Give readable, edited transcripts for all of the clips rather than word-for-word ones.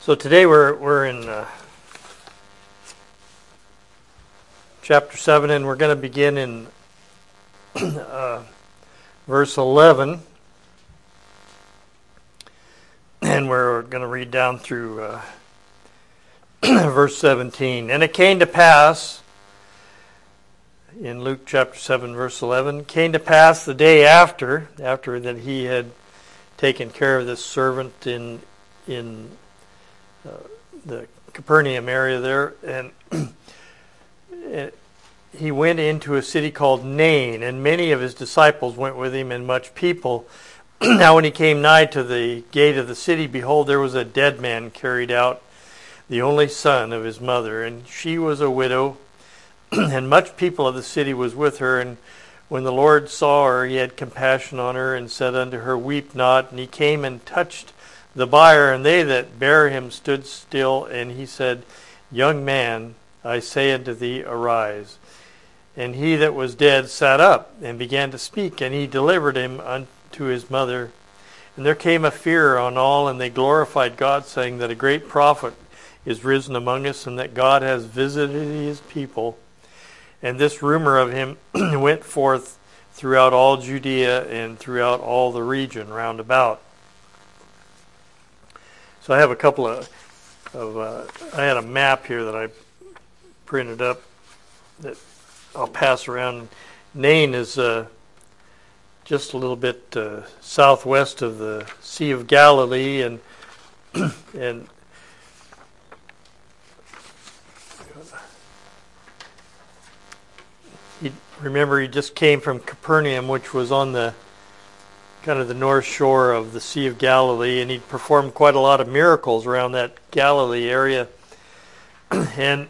So today we're in chapter 7, and we're going to begin in verse 11, and we're going to read down through verse 17. And it came to pass, in Luke chapter 7, verse 11, came to pass the day after that he had taken care of this servant in the Capernaum area there, and he went into a city called Nain, and many of his disciples went with him, and much people. Now when he came nigh to the gate of the city, behold, there was a dead man carried out, the only son of his mother, and she was a widow, and much people of the city was with her. And when the Lord saw her, he had compassion on her, and said unto her, Weep not. And he came and touched the bier, and they that bare him stood still. And he said, Young man, I say unto thee, arise. And he that was dead sat up, and began to speak, and he delivered him unto his mother. And there came a fear on all, and they glorified God, saying that a great prophet is risen among us, and that God has visited his people. And this rumor of him went forth throughout all Judea and throughout all the region round about. So I have a couple of I had a map here that I printed up that I'll pass around. Nain is just a little bit southwest of the Sea of Galilee, and remember, he just came from Capernaum, which was on the kind of the north shore of the Sea of Galilee, and he performed quite a lot of miracles around that Galilee area. And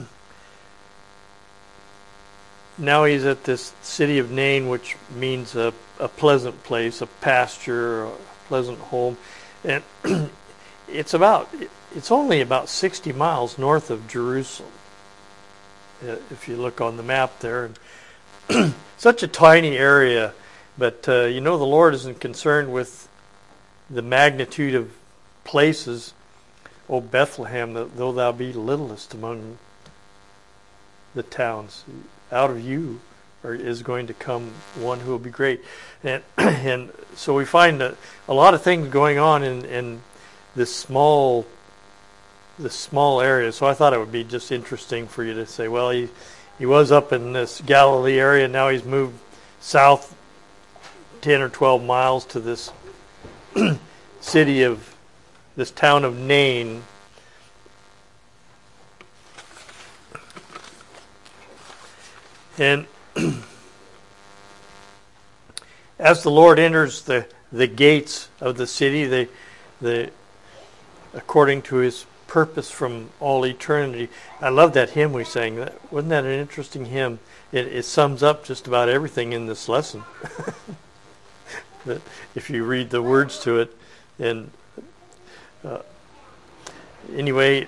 now he's at this city of Nain, which means a pleasant place, a pasture, a pleasant home. And it's only about 60 miles north of Jerusalem, if you look on the map there. And such a tiny area, but the Lord isn't concerned with the magnitude of places. O Bethlehem, though thou be littlest among the towns, out of you is going to come one who will be great. And so we find a lot of things going on in this small area. So I thought it would be just interesting for you to say, well, he was up in this Galilee area, and now he's moved south 10 or 12 miles to this this town of Nain. And as the Lord enters the gates of the city, according to his purpose from all eternity. I love that hymn we sang. Wasn't that an interesting hymn? It sums up just about everything in this lesson. If you read the words to it. And anyway,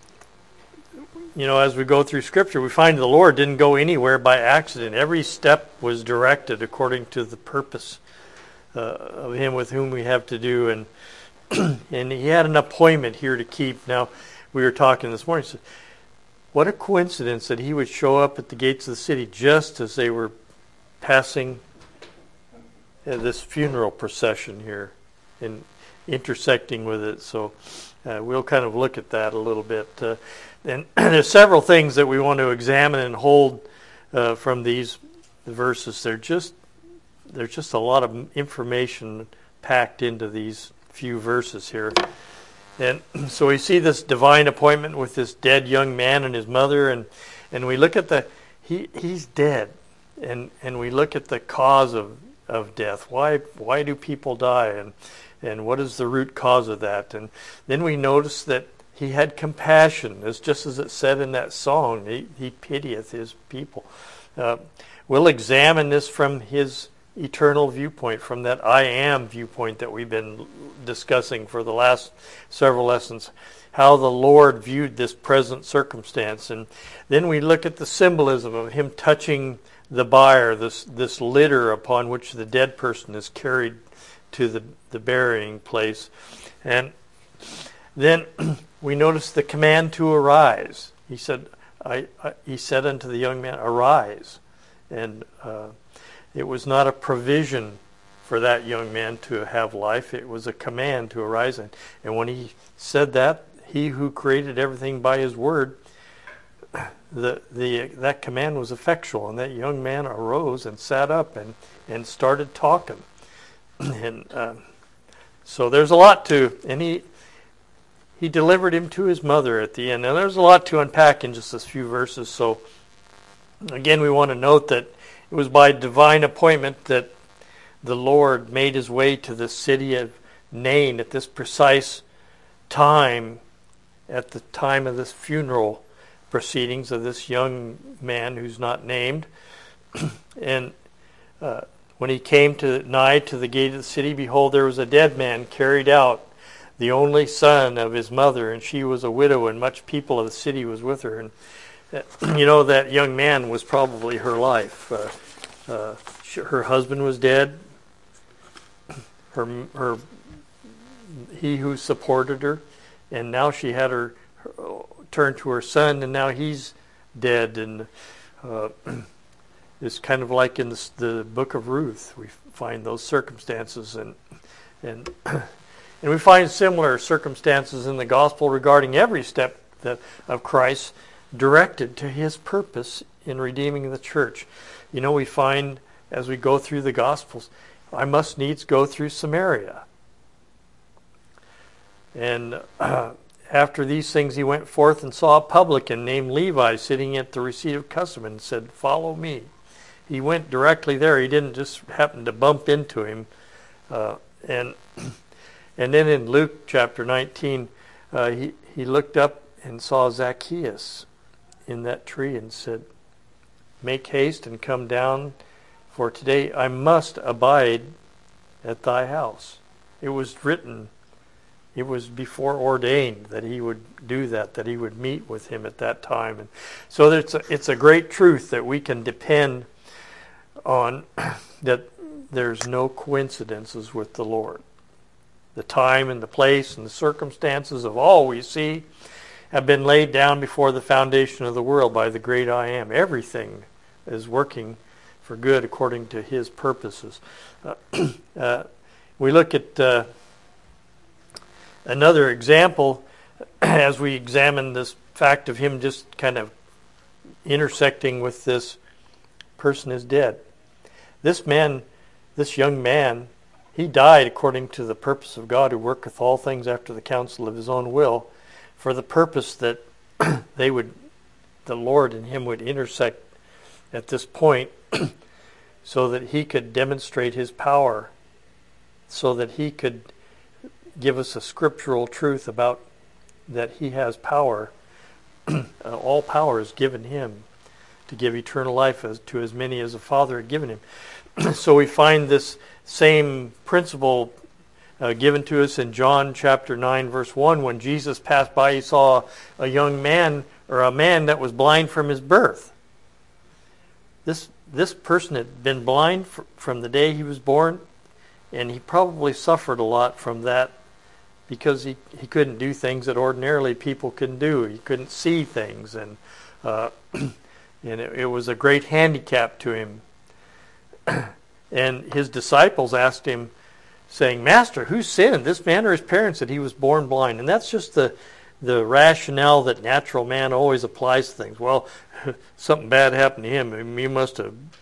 as we go through Scripture, we find the Lord didn't go anywhere by accident. Every step was directed according to the purpose of him with whom we have to do. And he had an appointment here to keep. Now, we were talking this morning. So what a coincidence that he would show up at the gates of the city just as they were passing this funeral procession here and intersecting with it. So we'll kind of look at that a little bit. And there's several things that we want to examine and hold from these verses. There's just a lot of information packed into these few verses here. And so we see this divine appointment with this dead young man and his mother, and we look at he's dead, and we look at the cause of death. Why do people die, and what is the root cause of that? And then we notice that he had compassion. It's just as it said in that song, he pitieth his people. We'll examine this from his eternal viewpoint, from that I am viewpoint that we've been discussing for the last several lessons, how the Lord viewed this present circumstance. And then we look at the symbolism of him touching the bier, this litter upon which the dead person is carried to the burying place. And Then we notice the command to arise. He said, he said unto the young man, arise. And it was not a provision for that young man to have life. It was a command to arise. And when he said that, he who created everything by his word, that command was effectual. And that young man arose and sat up and started talking. And so there's a lot to, and he delivered him to his mother at the end. Now there's a lot to unpack in just a few verses. So again, we want to note that it was by divine appointment that the Lord made his way to the city of Nain at this precise time, at the time of this funeral proceedings of this young man who's not named. And when he came nigh to the gate of the city, behold, there was a dead man carried out, the only son of his mother, and she was a widow, and much people of the city was with her. And that young man was probably her life. Her husband was dead. He who supported her, and now she had her turn to her son, and now he's dead. And it's kind of like in the book of Ruth, we find those circumstances, and we find similar circumstances in the gospel regarding every step of Christ directed to his purpose in redeeming the church. We find as we go through the gospels, I must needs go through Samaria. And after these things he went forth and saw a publican named Levi sitting at the receipt of custom and said, follow me. He went directly there. He didn't just happen to bump into him. And then in Luke chapter 19, he looked up and saw Zacchaeus in that tree and said, make haste and come down, for today I must abide at thy house. It was written, it was before ordained that he would do that he would meet with him at that time. And so it's a great truth that we can depend on, that there's no coincidences with the Lord. The time and the place and the circumstances of all we see have been laid down before the foundation of the world by the great I Am. Everything is working for good according to his purposes. We look at another example as we examine this fact of him just kind of intersecting with this person is dead. This young man, he died according to the purpose of God, who worketh all things after the counsel of his own will, for the purpose that the Lord and him would intersect at this point so that he could demonstrate his power, so that he could give us a scriptural truth about that he has power. All power is given him to give eternal life to as many as the Father had given him. So we find this same principle given to us in John chapter 9 verse 1. When Jesus passed by, he saw a young man, or a man that was blind from his birth. This person had been blind from the day he was born, and he probably suffered a lot from that because he couldn't do things that ordinarily people can do. He couldn't see things, and it was a great handicap to him. And his disciples asked him, saying, Master, who sinned, this man or his parents, that he was born blind? And that's just the rationale that natural man always applies to things. Well, something bad happened to him. He must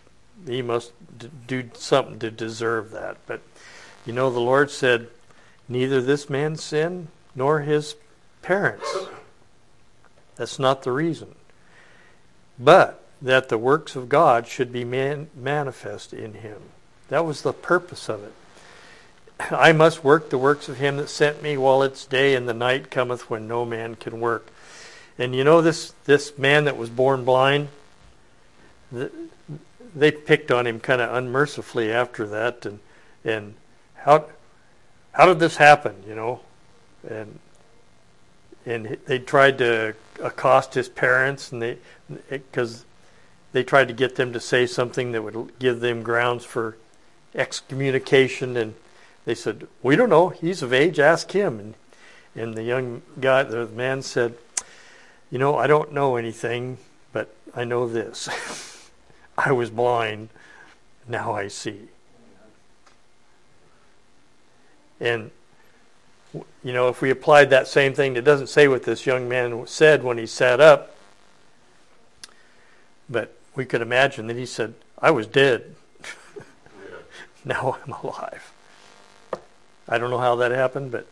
do something to deserve that. But the Lord said, neither this man sinned nor his parents. That's not the reason. But that the works of God should be manifest in him. That was the purpose of it. I must work the works of him that sent me while it's day, and the night cometh when no man can work. And this man that was born blind, they picked on him kind of unmercifully after that. And how did this happen, And they tried to accost his parents, and because they tried to get them to say something that would give them grounds for excommunication, and they said, we don't know, he's of age, ask him. And the young guy, the man said, I don't know anything, but I know this. I was blind, now I see. And, if we applied that same thing, it doesn't say what this young man said when he sat up, but we could imagine that he said, I was dead. Now I'm alive. I don't know how that happened, but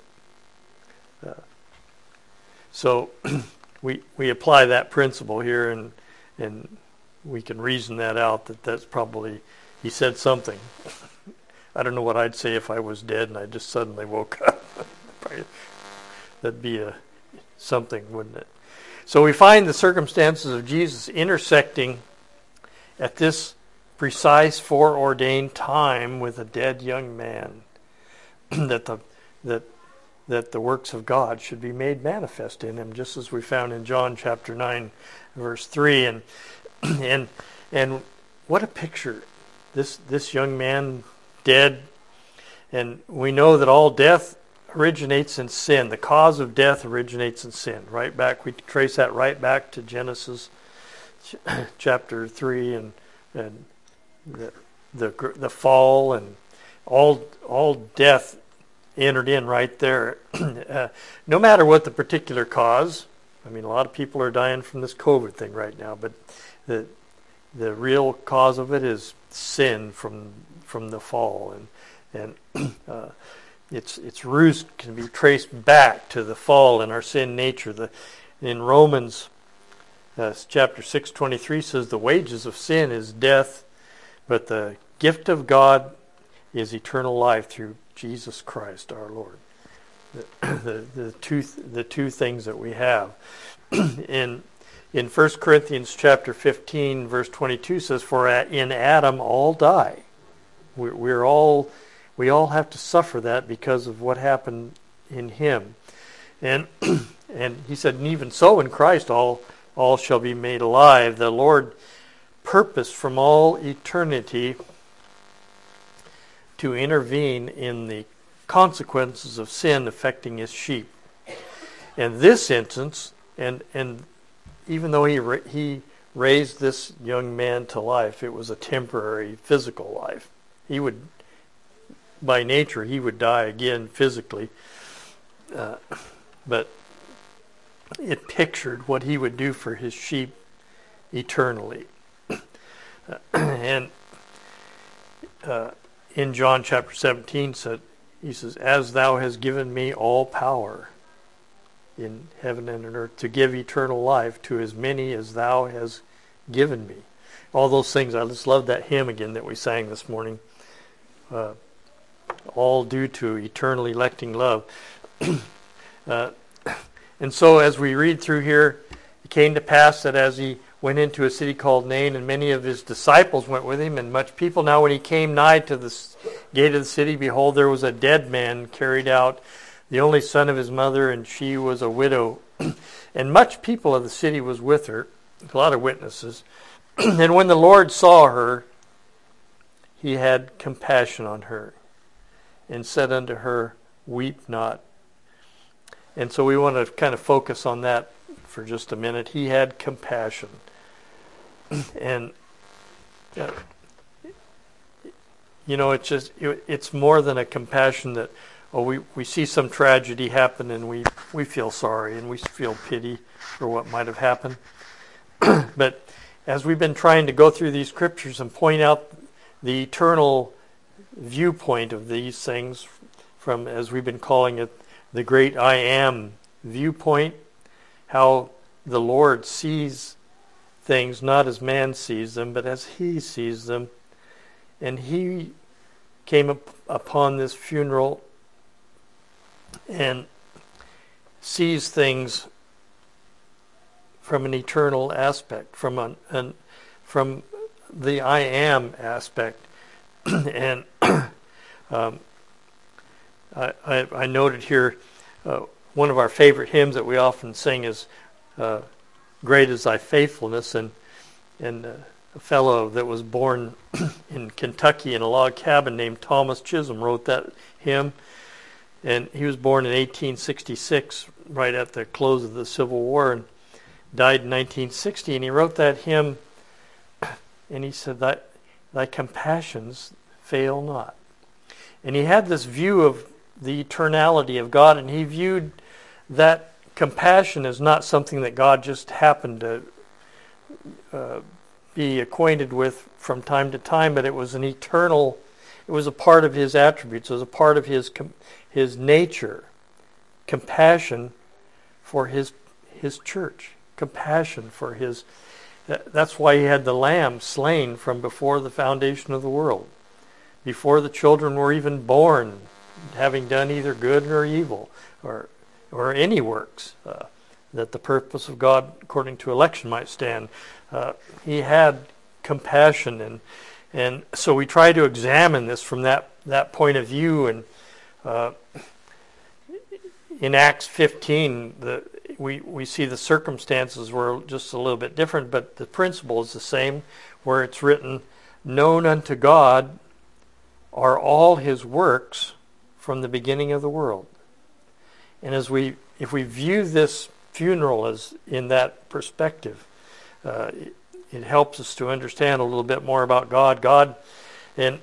so we apply that principle here, and we can reason that out, that's probably, he said something. I don't know what I'd say if I was dead and I just suddenly woke up. That'd be something, wouldn't it? So we find the circumstances of Jesus intersecting at this precise foreordained time with a dead young man, that the works of God should be made manifest in him, just as we found in John chapter 9, verse 3. And what a picture. This young man dead, and we know that all death originates in sin. The cause of death originates in sin. Right back, we trace that right back to Genesis chapter 3 and the fall, and all death entered in right there. No matter what the particular cause. I mean, a lot of people are dying from this COVID thing right now, but the real cause of it is sin from the fall, and its roots can be traced back to the fall in our sin nature. In Romans chapter 6:23 says, the wages of sin is death, but the gift of God is eternal life through Jesus Christ our Lord. The two things that we have. In 1 Corinthians chapter 15 verse 22 says, for in Adam all die. We all have to suffer that because of what happened in him. And he said, and even so in Christ all shall be made alive. The Lord purposed from all eternity to intervene in the consequences of sin affecting his sheep. In this instance, and even though he raised this young man to life, it was a temporary physical life. He would, by nature, he would die again physically, but it pictured what he would do for his sheep eternally. And in John chapter 17, he says, as thou hast given me all power in heaven and on earth to give eternal life to as many as thou hast given me. All those things. I just love that hymn again that we sang this morning. All due to eternal electing love. And so as we read through here, it came to pass that as he went into a city called Nain, and many of his disciples went with him, and much people. Now when he came nigh to the gate of the city, behold, there was a dead man carried out, the only son of his mother, and she was a widow. And much people of the city was with her, a lot of witnesses. And when the Lord saw her, he had compassion on her, and said unto her, weep not. And so we want to kind of focus on that for just a minute. He had compassion. And it's more than a compassion that, we see some tragedy happen and we feel sorry and we feel pity for what might have happened. But as we've been trying to go through these scriptures and point out the eternal viewpoint of these things from, as we've been calling it, the great I am viewpoint, how the Lord sees things not as man sees them, but as he sees them. And he came upon this funeral and sees things from an eternal aspect, from the I am aspect. And I noted here one of our favorite hymns that we often sing is Great is Thy Faithfulness, and a fellow that was born in Kentucky in a log cabin named Thomas Chisholm wrote that hymn. And he was born in 1866, right at the close of the Civil War, and died in 1960. And he wrote that hymn, and he said, thy compassions fail not. And he had this view of the eternality of God, and he viewed that compassion as not something that God just happened to be acquainted with from time to time, but it was an eternal, it was a part of his attributes, it was a part of his nature. Compassion for his church, compassion for his, that's why he had the lamb slain from before the foundation of the world, before the children were even born, having done either good or evil, or any works, that the purpose of God according to election might stand. He had compassion, and so we try to examine this from that point of view. And in Acts 15, we see the circumstances were just a little bit different, but the principle is the same, where it's written, known unto God are all his works from the beginning of the world. And if we view this funeral as in that perspective, it helps us to understand a little bit more about God. God, in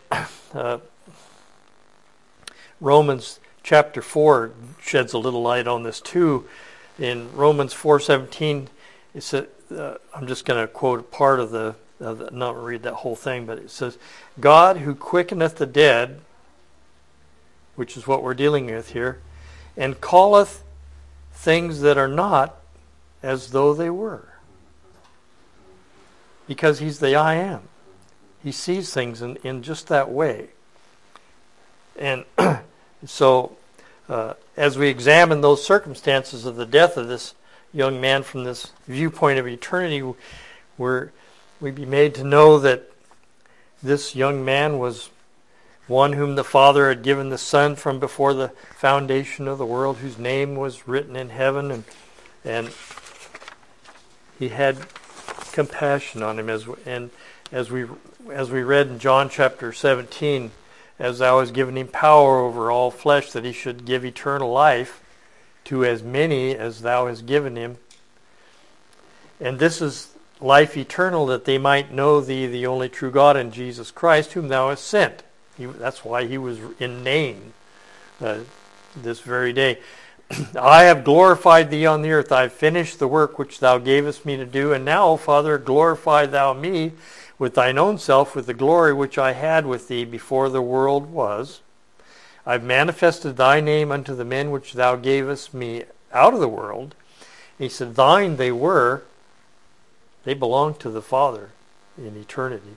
Romans chapter 4 sheds a little light on this too. In Romans 4:17, it says, I'm just going to quote a part of the, not read that whole thing, but it says, God who quickeneth the dead, which is what we're dealing with here, and calleth things that are not as though they were. Because he's the I am. He sees things in just that way. And so, as we examine those circumstances of the death of this young man from this viewpoint of eternity, we be made to know that this young man was one whom the Father had given the Son from before the foundation of the world, whose name was written in heaven, and he had compassion on him. As we read in John chapter 17, as thou hast given him power over all flesh, that he should give eternal life to as many as thou hast given him. And this is life eternal, that they might know thee, the only true God, and Jesus Christ, whom thou hast sent. That's why he was in name this very day. I have glorified thee on the earth. I have finished the work which thou gavest me to do. And now, Father, glorify thou me with thine own self, with the glory which I had with thee before the world was. I have manifested thy name unto the men which thou gavest me out of the world. And he said, thine they were. They belonged to the Father in eternity.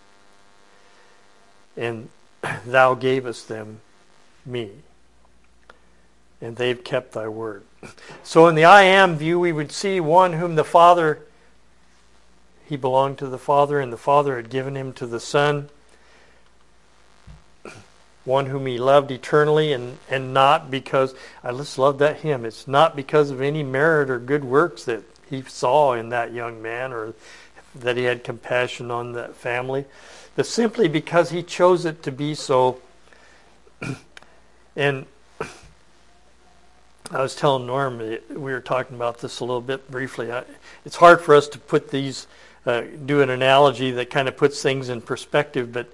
And thou gavest them me. And they've kept thy word. So in the I am view, we would see one whom the Father, he belonged to the Father, and the Father had given him to the Son. One whom he loved eternally, and not because, I just love that hymn, it's not because of any merit or good works that he saw in that young man, or that he had compassion on that family, but simply because he chose it to be so. And I was telling Norm, we were talking about this a little bit briefly. It's hard for us to put these, do an analogy that kind of puts things in perspective, but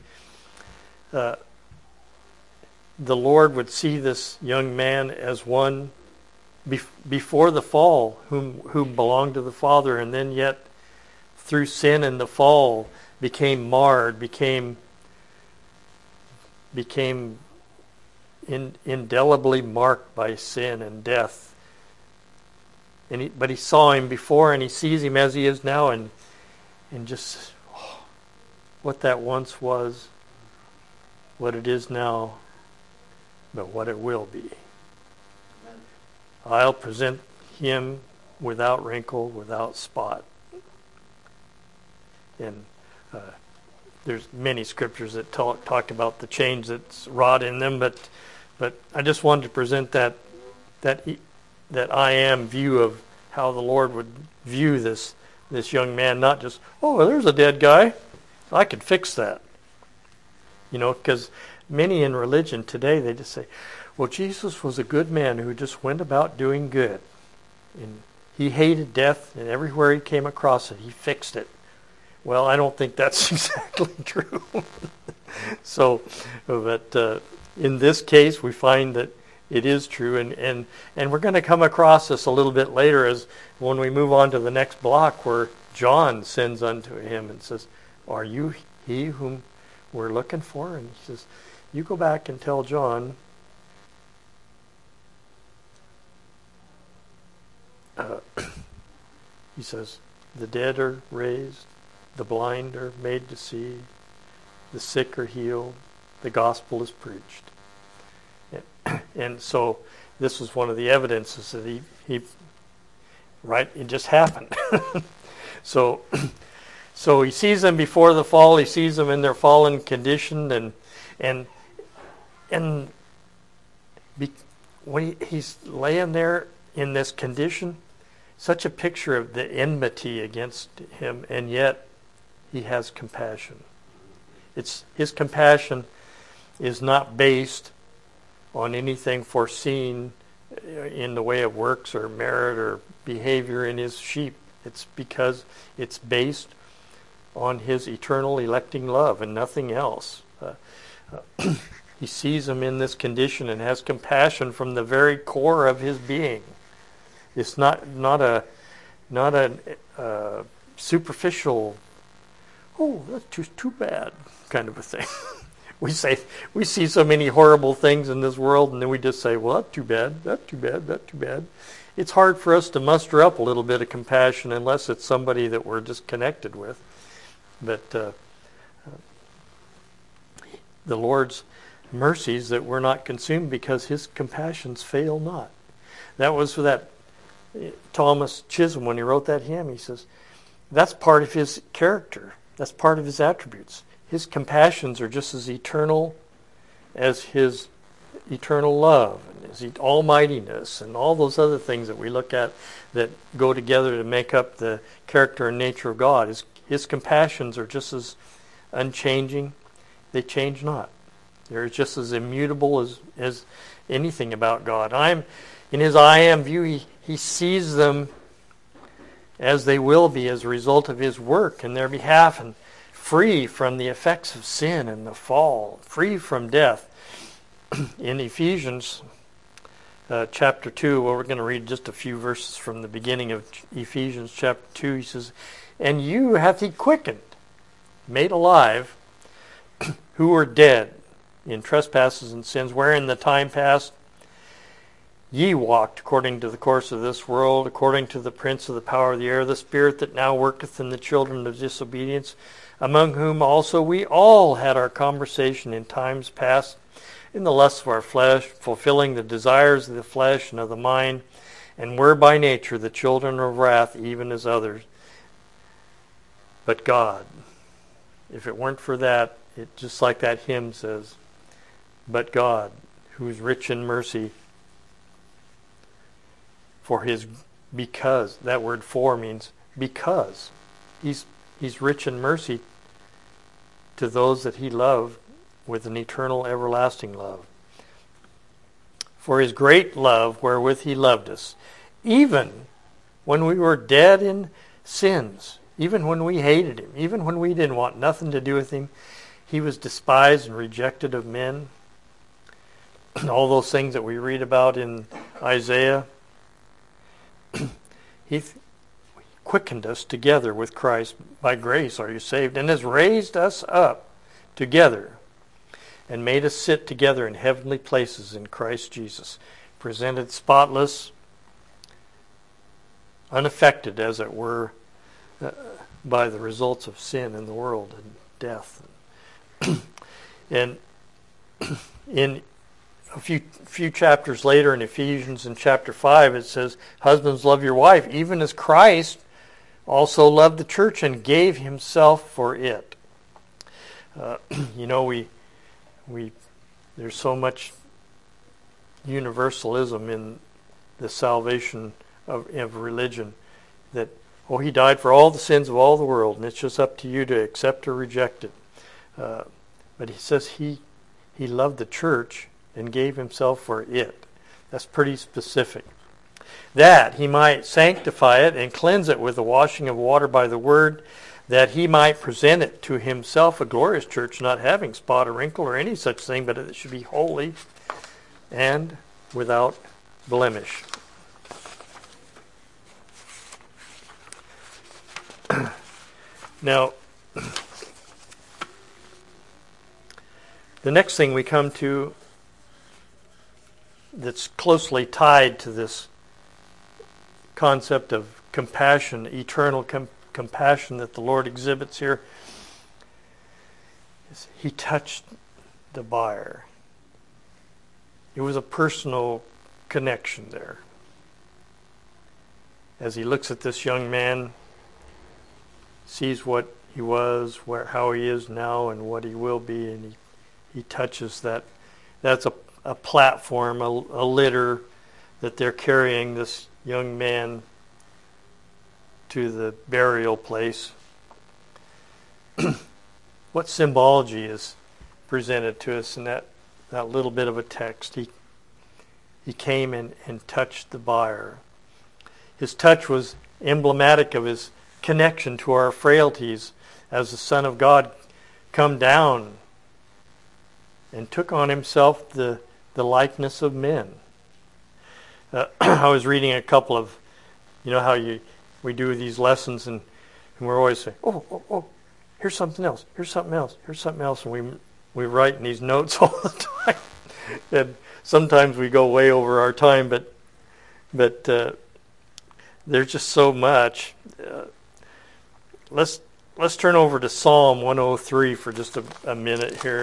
the Lord would see this young man as one before the fall, whom belonged to the Father, and then yet through sin and the fall became marred, became indelibly marked by sin and death. But he saw him before, and he sees him as he is now, and just what that once was, what it is now, but what it will be. Amen. I'll present him without wrinkle, without spot. And there's many scriptures that talk about the change that's wrought in them, but I just wanted to present that I am view of how the Lord would view this young man, not just, oh, there's a dead guy, I could fix that. Because many in religion today, they just say, well, Jesus was a good man who just went about doing good. And he hated death, and everywhere he came across it, he fixed it. Well, I don't think that's exactly true. So, but in this case, we find that it is true, and we're going to come across this a little bit later as when we move on to the next block where John sends unto him and says, are you he whom we're looking for? And he says, you go back and tell John he says, the dead are raised, the blind are made to see, the sick are healed, the gospel is preached. And so this was one of the evidences that he right, it just happened. So he sees them before the fall, he sees them in their fallen condition, and when he's laying there in this condition, such a picture of the enmity against him, and yet he has compassion. His compassion is not based on anything foreseen in the way of works or merit or behavior in his sheep. It's because it's based on his eternal electing love and nothing else. He sees them in this condition and has compassion from the very core of his being. It's not a superficial, oh, that's just too bad kind of a thing. We see so many horrible things in this world, and then we just say, well, that's too bad, that's too bad, that's too bad. It's hard for us to muster up a little bit of compassion unless it's somebody that we're just connected with. But the Lord's mercies that we're not consumed because his compassions fail not. That was for that Thomas Chisholm when he wrote that hymn. He says, that's part of his character. That's part of his attributes. His compassions are just as eternal as his eternal love and his almightiness and all those other things that we look at that go together to make up the character and nature of God. His compassions are just as unchanging. They change not. They're just as immutable as anything about God. In his I am view, he sees them as they will be as a result of his work in their behalf, and free from the effects of sin and the fall, free from death. In Ephesians chapter 2, well, we're going to read just a few verses from the beginning of Ephesians chapter 2. He says, and you hath he quickened, made alive, who were dead in trespasses and sins, wherein the time past ye walked according to the course of this world, according to the prince of the power of the air, the spirit that now worketh in the children of disobedience, among whom also we all had our conversation in times past, in the lusts of our flesh, fulfilling the desires of the flesh and of the mind, and were by nature the children of wrath, even as others. But God, if it weren't for that, it just like that hymn says, but God, who is rich in mercy, for his, because, that word for means because. He's rich in mercy to those that he loved with an eternal, everlasting love. For his great love wherewith he loved us, even when we were dead in sins, even when we hated him, even when we didn't want nothing to do with him, he was despised and rejected of men. All those things that we read about in Isaiah. He quickened us together with Christ. By grace are you saved, and has raised us up together and made us sit together in heavenly places in Christ Jesus, presented spotless, unaffected, as it were, by the results of sin in the world and death. And in a few chapters later in Ephesians in chapter 5, it says, husbands, love your wife, even as Christ also loved the church and gave himself for it. There's so much universalism in the salvation of religion that, he died for all the sins of all the world, and it's just up to you to accept or reject it. But he says he He loved the church and gave himself for it. That's pretty specific. That he might sanctify it and cleanse it with the washing of water by the word, that he might present it to himself a glorious church, not having spot or wrinkle or any such thing, but it should be holy and without blemish. Now, the next thing we come to that's closely tied to this concept of compassion, eternal compassion that the Lord exhibits here, is he touched the buyer. It was a personal connection there. As he looks at this young man, sees what he was, how he is now, and what he will be, and he touches that. That's a platform, a litter that they're carrying this young man to the burial place. What symbology is presented to us in that little bit of a text? He came and touched the bier. His touch was emblematic of his connection to our frailties as the Son of God come down and took on himself the likeness of men. I was reading a couple of, how we do these lessons and we're always saying, oh, here's something else, here's something else, here's something else, and we write in these notes all the time. And sometimes we go way over our time, but there's just so much. Let's turn over to Psalm 103 for just a minute here,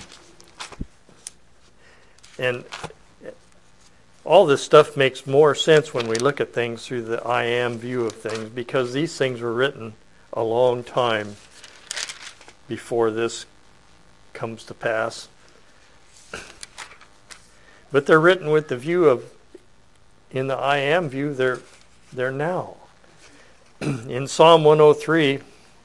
and all this stuff makes more sense when we look at things through the I am view of things, because these things were written a long time before this comes to pass. But they're written with the view of, in the I am view, they're now. In Psalm 103,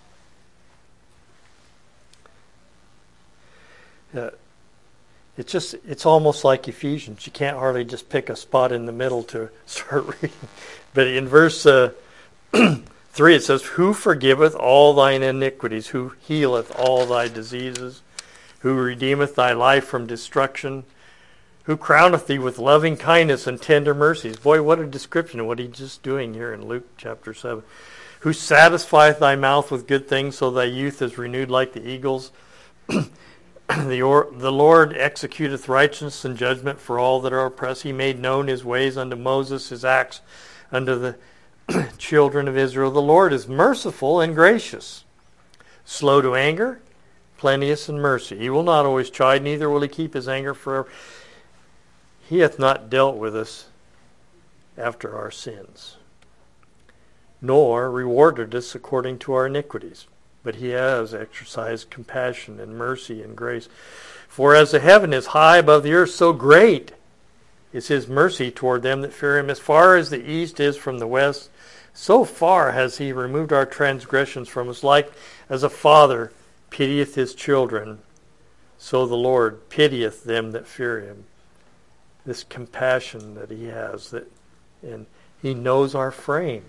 it's almost like Ephesians. You can't hardly just pick a spot in the middle to start reading. But in verse 3 it says, "Who forgiveth all thine iniquities, who healeth all thy diseases, who redeemeth thy life from destruction, who crowneth thee with loving kindness and tender mercies." Boy, what a description of what he's just doing here in Luke chapter 7. "Who satisfieth thy mouth with good things, so thy youth is renewed like the eagles. The Lord executeth righteousness and judgment for all that are oppressed. He made known his ways unto Moses, his acts unto the children of Israel. The Lord is merciful and gracious, slow to anger, plenteous in mercy. He will not always chide, neither will he keep his anger forever. He hath not dealt with us after our sins, nor rewarded us according to our iniquities. But he has exercised compassion and mercy and grace. For as the heaven is high above the earth, so great is his mercy toward them that fear him. As far as the east is from the west, so far has he removed our transgressions from us. Like as a father pitieth his children, so the Lord pitieth them that fear him." This compassion that he has, and he knows our frame.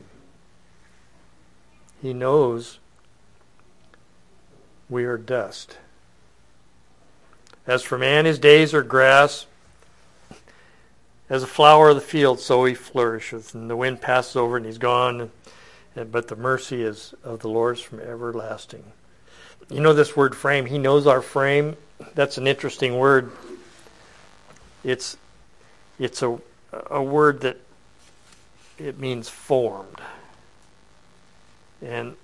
He knows we are dust. "As for man, his days are grass. As a flower of the field, so he flourisheth. And the wind passes over and he's gone. But the mercy is of the Lord from everlasting." You know this word frame. He knows our frame. That's an interesting word. It's a word that it means formed. And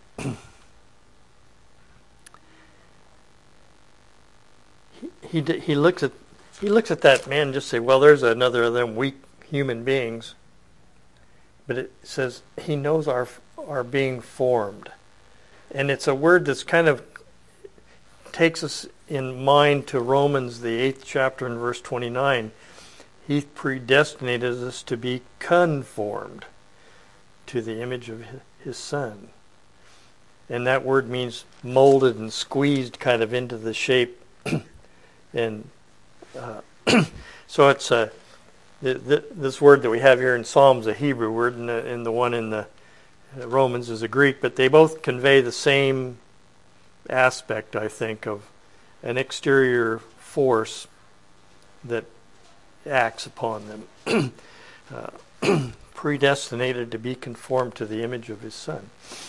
he looks at that man and just say, well, there's another of them weak human beings. But it says he knows our being formed. And it's a word that's kind of takes us in mind to Romans, the 8th chapter and verse 29. He predestinated us to be conformed to the image of his Son. And that word means molded and squeezed kind of into the shape and So it's this word that we have here in Psalms, a Hebrew word, and the one in the Romans is a Greek, but they both convey the same aspect, I think, of an exterior force that acts upon them, predestinated to be conformed to the image of his Son.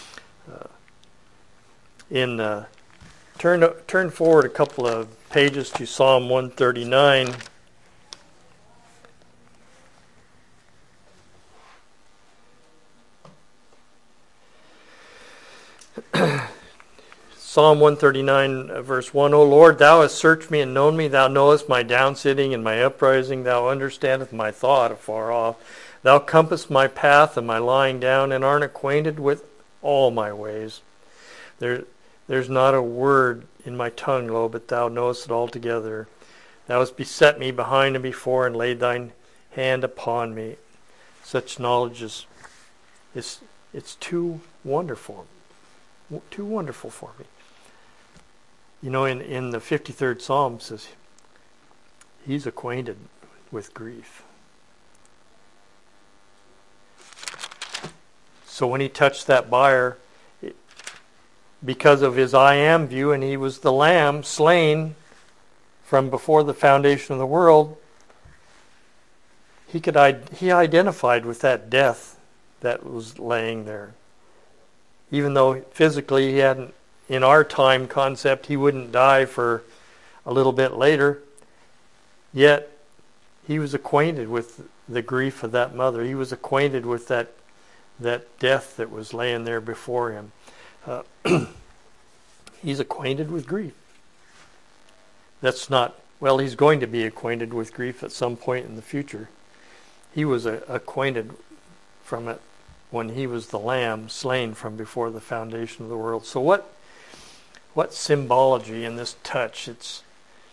Turn forward a couple of pages to Psalm 139. Psalm 139, verse 1, O Lord, thou hast searched me and known me. Thou knowest my downsitting and my uprising. Thou understandest my thought afar off. Thou compassest my path and my lying down, and art acquainted with all my ways. There's not a word in my tongue, lo, but thou knowest it altogether. Thou hast beset me behind and before, and laid thine hand upon me. Such knowledge it's too wonderful for me. You know, in the 53rd Psalm, it says, he's acquainted with grief. So when he touched that bier, because of his I am view, and he was the lamb slain from before the foundation of the world, he identified with that death that was laying there. Even though physically he hadn't, in our time concept, he wouldn't die for a little bit later, yet he was acquainted with the grief of that mother. He was acquainted with that death that was laying there before him. He's acquainted with grief. That's not, well, he's going to be acquainted with grief at some point in the future. He was acquainted from it when he was the lamb slain from before the foundation of the world. So what symbology in this touch? It's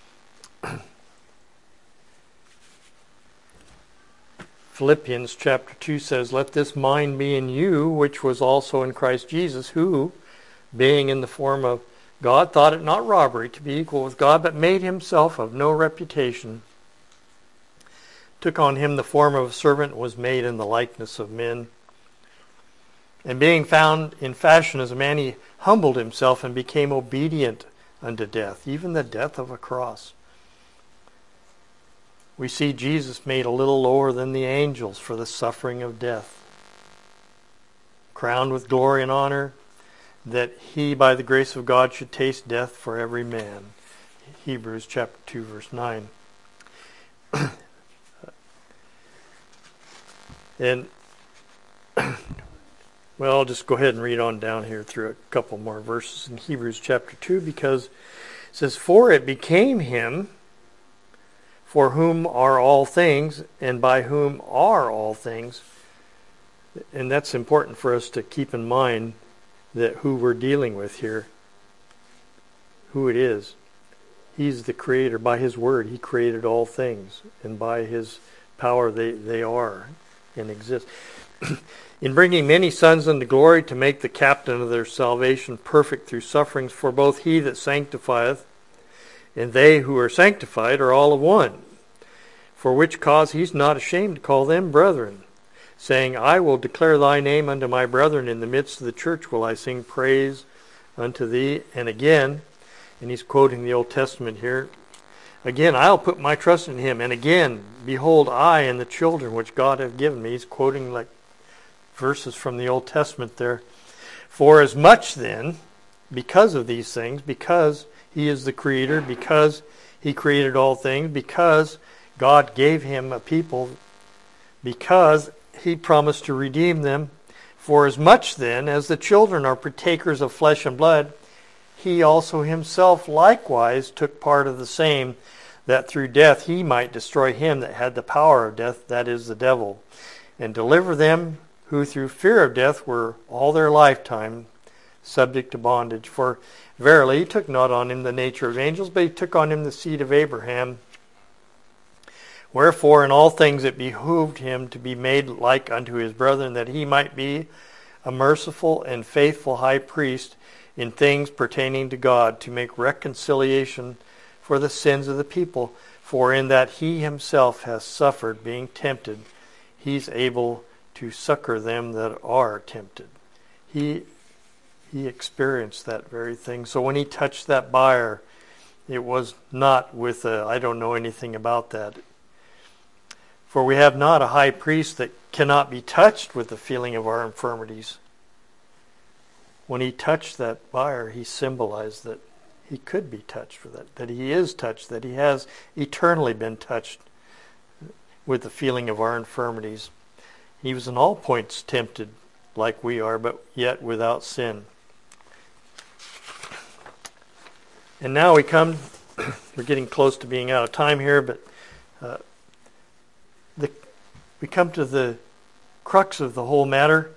Philippians chapter 2 says, let this mind be in you, which was also in Christ Jesus, who, being in the form of God, thought it not robbery to be equal with God, but made himself of no reputation, took on him the form of a servant, was made in the likeness of men. And being found in fashion as a man, he humbled himself and became obedient unto death, even the death of a cross. We see Jesus made a little lower than the angels for the suffering of death, crowned with glory and honor, that he, by the grace of God, should taste death for every man. Hebrews chapter 2, verse 9. And well, I'll just go ahead and read on down here through a couple more verses in Hebrews chapter 2, because it says, for it became him, for whom are all things, and by whom are all things. And that's important for us to keep in mind, that who we're dealing with here, who it is. He's the creator. By his word, he created all things, and by his power they are and exist. In bringing many sons unto glory, to make the captain of their salvation perfect through sufferings, for both he that sanctifieth and they who are sanctified are all of one. For which cause he's not ashamed to call them brethren, saying, I will declare thy name unto my brethren. In the midst of the church will I sing praise unto thee. And again, and he's quoting the Old Testament here, again, I'll put my trust in him. And again, behold, I and the children which God hath given me. He's quoting like verses from the Old Testament there. For as much then, because of these things, because he is the creator, because he created all things, because God gave him a people, because he promised to redeem them, for as much then as the children are partakers of flesh and blood, he also himself likewise took part of the same, that through death he might destroy him that had the power of death, that is, the devil, and deliver them who through fear of death were all their lifetime subject to bondage. For verily he took not on him the nature of angels, but he took on him the seed of Abraham. Wherefore in all things it behooved him to be made like unto his brethren, that he might be a merciful and faithful high priest in things pertaining to God, to make reconciliation for the sins of the people. For in that he himself has suffered being tempted, he's able to succor them that are tempted. He experienced that very thing. So when he touched that bier, it was not with I don't know anything about that. For we have not a high priest that cannot be touched with the feeling of our infirmities. When he touched that bier, he symbolized that he could be touched for that he is touched, that he has eternally been touched with the feeling of our infirmities. He was in all points tempted like we are, but yet without sin. And now we come, we're getting close to being out of time here, but we come to the crux of the whole matter.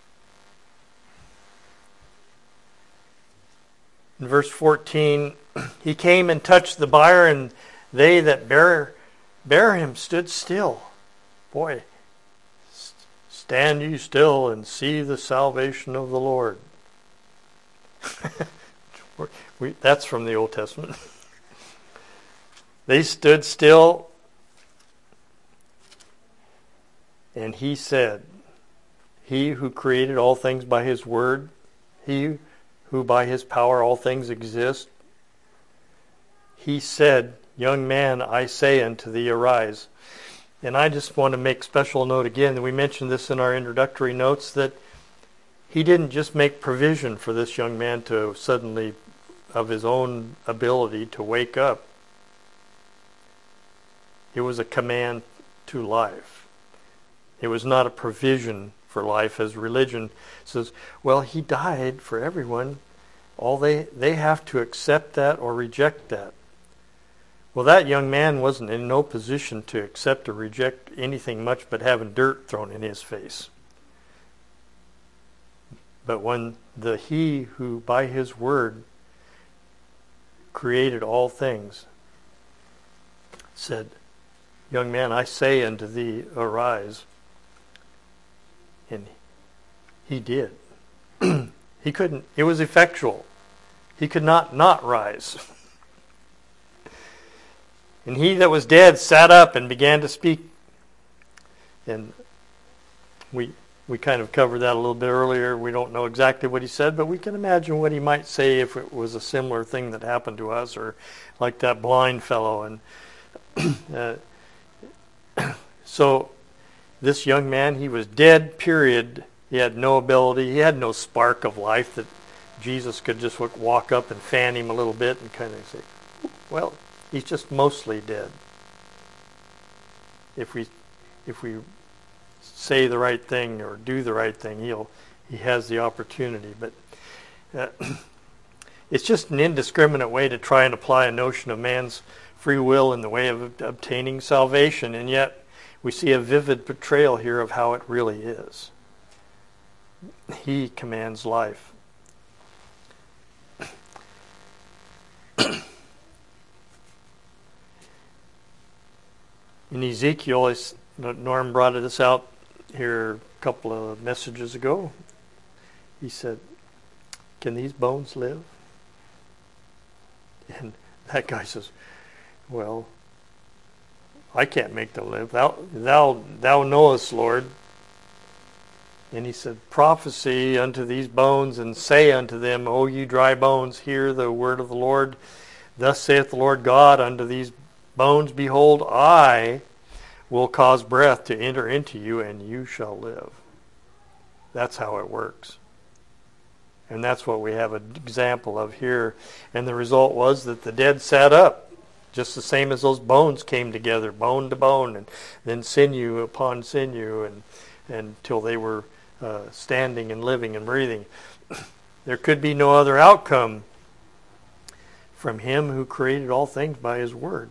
In verse 14, he came and touched the bier, and they that bare him stood still. Boy, stand ye still and see the salvation of the Lord. That's from the Old Testament. They stood still, and he said, he who created all things by his word, he who by his power all things exist, he said, young man, I say unto thee, arise. And I just want to make special note again, that we mentioned this in our introductory notes, that he didn't just make provision for this young man to suddenly, of his own ability, to wake up. It was a command to life. It was not a provision for life, as religion says, well, he died for everyone. All they have to accept that or reject that. Well, that young man wasn't in no position to accept or reject anything much but having dirt thrown in his face. But when he who by his word created all things said, young man, I say unto thee, arise. And he did. He couldn't, it was effectual. He could not rise. And he that was dead sat up and began to speak. And we kind of covered that a little bit earlier. We don't know exactly what he said, but we can imagine what he might say if it was a similar thing that happened to us, or like that blind fellow. And so this young man, he was dead, period. He had no ability. He had no spark of life that Jesus could just walk up and fan him a little bit and kind of say, well, he's just mostly dead. If we say the right thing or do the right thing, he has the opportunity. But it's just an indiscriminate way to try and apply a notion of man's free will in the way of obtaining salvation, and yet we see a vivid portrayal here of how it really is. He commands life. In Ezekiel, Norm brought this out here a couple of messages ago. He said, can these bones live? And that guy says, well, I can't make them live. Thou knowest, Lord. And he said, prophesy unto these bones, and say unto them, O ye dry bones, hear the word of the Lord. Thus saith the Lord God unto these bones, behold, I will cause breath to enter into you, and you shall live. That's how it works. And that's what we have an example of here. And the result was that the dead sat up, just the same as those bones came together, bone to bone, and then sinew upon sinew, and until they were standing and living and breathing. There could be no other outcome from him who created all things by his word.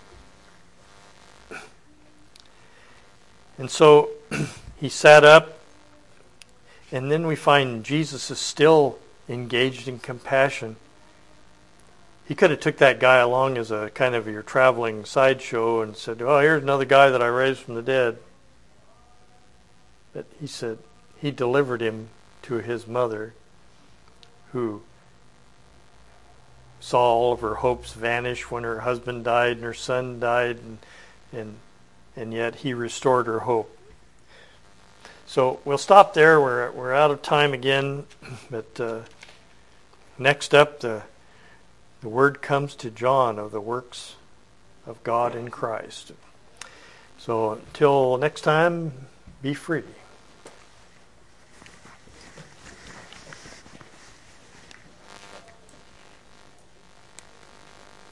And so he sat up, and then we find Jesus is still engaged in compassion. He could have took that guy along as a kind of your traveling sideshow and said, oh, here's another guy that I raised from the dead. But he said he delivered him to his mother, who saw all of her hopes vanish when her husband died and her son died, and yet he restored her hope. So we'll stop there. We're out of time again, but next up, the word comes to John of the works of God in Christ. So until next time, be free.